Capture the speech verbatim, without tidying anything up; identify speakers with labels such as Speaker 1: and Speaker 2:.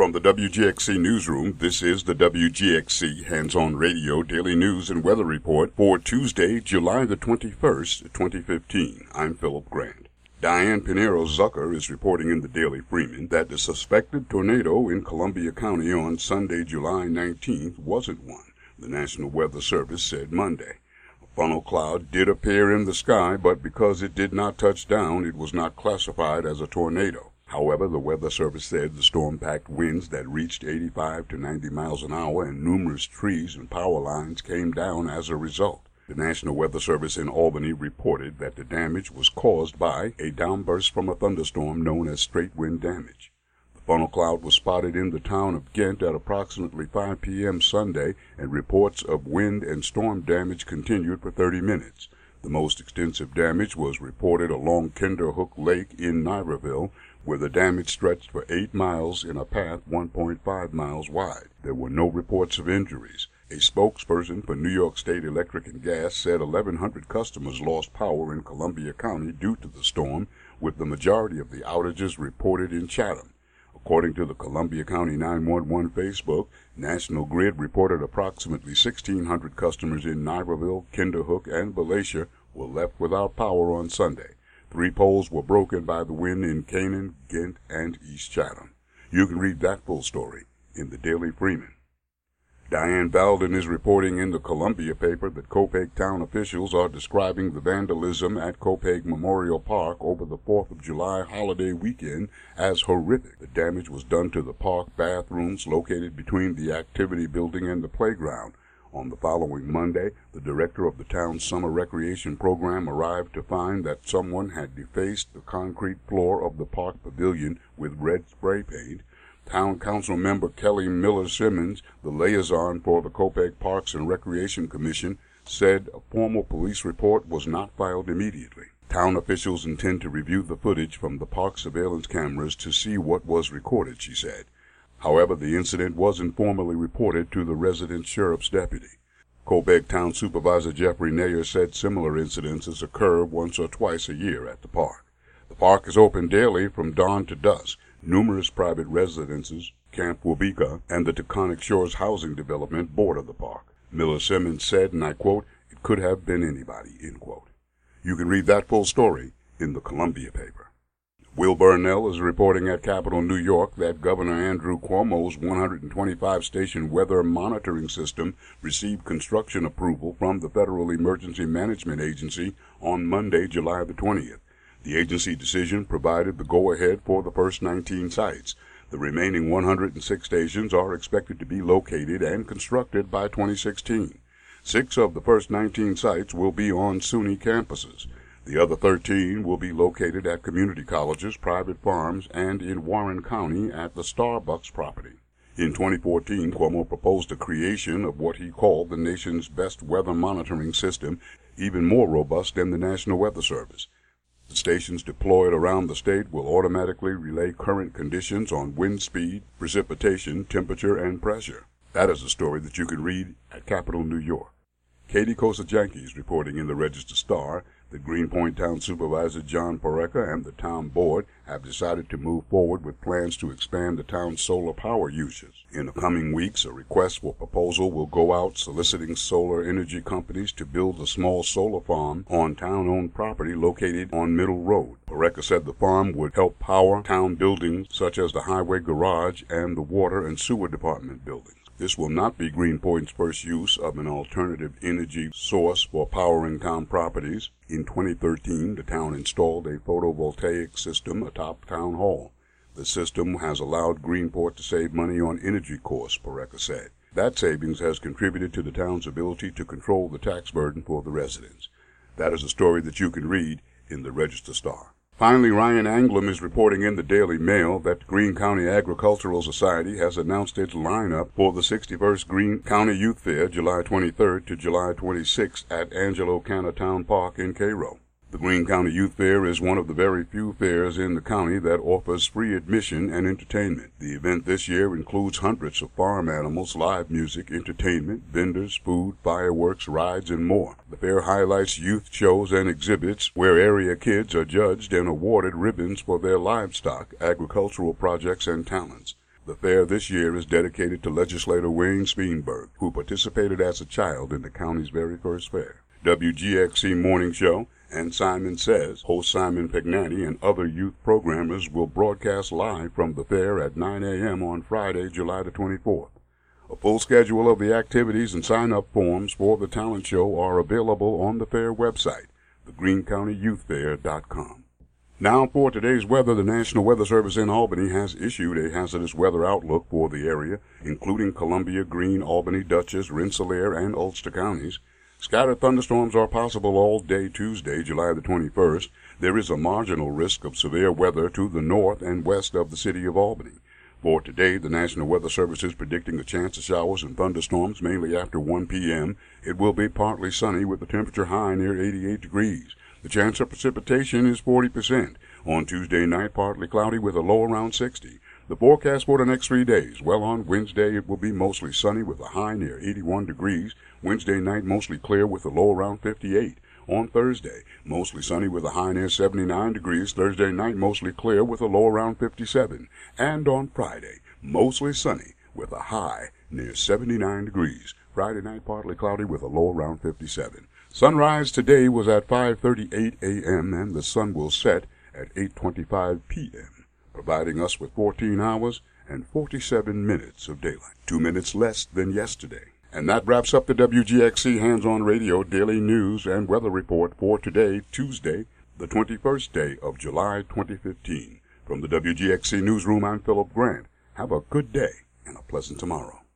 Speaker 1: From the W G X C Newsroom, this is the W G X C Hands-On Radio Daily News and Weather Report for Tuesday, July the twenty-first, twenty fifteen. I'm Philip Grant. Diane Pinheiro Zucker is reporting in the Daily Freeman that the suspected tornado in Columbia County on Sunday, July nineteenth wasn't one, the National Weather Service said Monday. A funnel cloud did appear in the sky, but because it did not touch down, it was not classified as a tornado. However, the Weather Service said the storm-packed winds that reached eighty-five to ninety miles an hour and numerous trees and power lines came down as a result. The National Weather Service in Albany reported that the damage was caused by a downburst from a thunderstorm known as straight wind damage. The funnel cloud was spotted in the town of Ghent at approximately five p.m. Sunday, and reports of wind and storm damage continued for thirty minutes. The most extensive damage was reported along Kinderhook Lake in Niverville, where the damage stretched for eight miles in a path one point five miles wide. There were no reports of injuries. A spokesperson for New York State Electric and Gas said eleven hundred customers lost power in Columbia County due to the storm, with the majority of the outages reported in Chatham. According to the Columbia County nine one one Facebook, National Grid reported approximately sixteen hundred customers in Niverville, Kinderhook, and Balatia were left without power on Sunday. Three poles were broken by the wind in Canaan, Ghent, and East Chatham. You can read that full story in the Daily Freeman. Diane Valden is reporting in the Columbia paper that Copiague town officials are describing the vandalism at Copiague Memorial Park over the fourth of July holiday weekend as horrific. The damage was done to the park bathrooms located between the activity building and the playground. On the following Monday, the director of the town's summer recreation program arrived to find that someone had defaced the concrete floor of the park pavilion with red spray paint. Town Council member Kelly Miller Simmons, the liaison for the Copiague Parks and Recreation Commission, said a formal police report was not filed immediately. Town officials intend to review the footage from the park surveillance cameras to see what was recorded, she said. However, the incident wasn't formally reported to the resident sheriff's deputy. Copiague Town Supervisor Jeffrey Nayer said similar incidences occur once or twice a year at the park. The park is open daily from dawn to dusk. Numerous private residences, Camp Wabika, and the Taconic Shores housing development border the park. Miller Simmons said, and I quote, "It could have been anybody," end quote. You can read that full story in the Columbia paper. Will Burnell is reporting at Capitol New York that Governor Andrew Cuomo's one hundred twenty-five station weather monitoring system received construction approval from the Federal Emergency Management Agency on Monday, July the twentieth. The agency decision provided the go-ahead for the first nineteen sites. The remaining one hundred six stations are expected to be located and constructed by twenty sixteen. Six of the first nineteen sites will be on SUNY campuses. The other thirteen will be located at community colleges, private farms, and in Warren County at the Starbucks property. In twenty fourteen, Cuomo proposed the creation of what he called the nation's best weather monitoring system, even more robust than the National Weather Service. The stations deployed around the state will automatically relay current conditions on wind speed, precipitation, temperature, and pressure. That is a story that you can read at Capitol New York. Katie Kosajanki is reporting in the Register Star that Greenpoint Town Supervisor John Poreka and the town board have decided to move forward with plans to expand the town's solar power usage. In the coming weeks, a request for proposal will go out soliciting solar energy companies to build a small solar farm on town-owned property located on Middle Road. Poreka said the farm would help power town buildings such as the highway garage and the water and sewer department buildings. This will not be Greenpoint's first use of an alternative energy source for powering town properties. In twenty thirteen, the town installed a photovoltaic system atop Town Hall. The system has allowed Greenport to save money on energy costs, Poreka said. That savings has contributed to the town's ability to control the tax burden for the residents. That is a story that you can read in the Register Star. Finally, Ryan Anglum is reporting in the Daily Mail that the Greene County Agricultural Society has announced its lineup for the sixty-first Greene County Youth Fair, July twenty-third to July twenty-sixth at Angelo Canna Town Park in Cairo. The Greene County Youth Fair is one of the very few fairs in the county that offers free admission and entertainment. The event this year includes hundreds of farm animals, live music, entertainment, vendors, food, fireworks, rides, and more. The fair highlights youth shows and exhibits where area kids are judged and awarded ribbons for their livestock, agricultural projects, and talents. The fair this year is dedicated to legislator Wayne Speenberg, who participated as a child in the county's very first fair. W G X C Morning Show and Simon Says, host Simon Pignatti and other youth programmers will broadcast live from the fair at nine a.m. on Friday, July the twenty-fourth. A full schedule of the activities and sign-up forms for the talent show are available on the fair website, the green county youth fair dot com. Now for today's weather, the National Weather Service in Albany has issued a hazardous weather outlook for the area, including Columbia, Greene, Albany, Dutchess, Rensselaer, and Ulster counties. Scattered thunderstorms are possible all day Tuesday, July the twenty-first. There is a marginal risk of severe weather to the north and west of the city of Albany. For today, the National Weather Service is predicting a chance of showers and thunderstorms mainly after one p.m. It will be partly sunny with the temperature high near eighty-eight degrees. The chance of precipitation is forty percent. On Tuesday night, partly cloudy with a low around sixty. The forecast for the next three days. Well, on Wednesday, it will be mostly sunny with a high near eighty-one degrees. Wednesday night, mostly clear with a low around fifty-eight. On Thursday, mostly sunny with a high near seventy-nine degrees. Thursday night, mostly clear with a low around fifty-seven. And on Friday, mostly sunny with a high near seventy-nine degrees. Friday night, partly cloudy with a low around fifty-seven. Sunrise today was at five thirty-eight a.m. and the sun will set at eight twenty-five p.m., providing us with fourteen hours and forty-seven minutes of daylight, two minutes less than yesterday. And that wraps up the W G X C Hands On Radio Daily News and Weather Report for today, Tuesday, the twenty-first day of July twenty fifteen. From the W G X C Newsroom, I'm Philip Grant. Have a good day and a pleasant tomorrow.